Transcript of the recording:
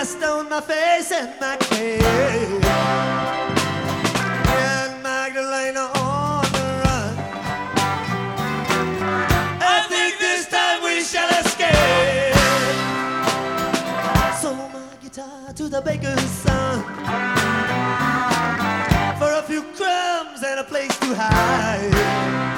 dust on my face and my grave. And Magdalena on the run. I think this time we shall escape. Sold my guitar to the baker's son for a few crumbs and a place to hide.